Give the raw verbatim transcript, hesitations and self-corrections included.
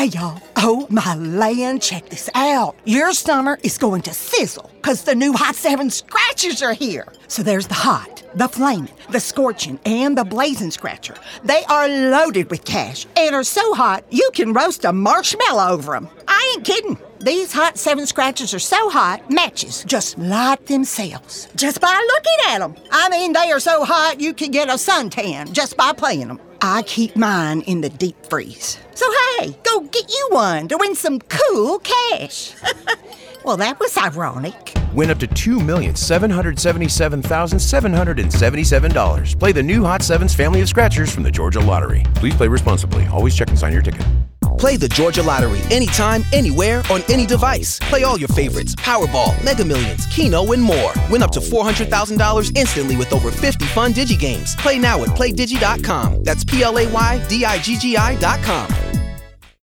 Hey, y'all. Oh, my land, check this out. Your summer is going to sizzle because the new Hot seven Scratchers are here. So there's the Hot, the Flamin', the Scorchin', and the Blazing Scratcher. They are loaded with cash and are so hot you can roast a marshmallow over them. I ain't kidding. These Hot seven Scratchers are so hot, matches just light themselves just by looking at them. I mean, they are so hot you can get a suntan just by playing them. I keep mine in the deep freeze. So hey, go get you one to win some cool cash. Well, that was ironic. Win up to two million seven hundred seventy-seven thousand seven hundred seventy-seven dollars. Play the new Hot Sevens family of scratchers from the Georgia Lottery. Please play responsibly. Always check and sign your ticket. Play the Georgia Lottery anytime, anywhere, on any device. Play all your favorites, Powerball, Mega Millions, Keno, and more. Win up to four hundred thousand dollars instantly with over fifty fun digi games. Play now at play digi dot com. That's P L A Y D I G G I dot com.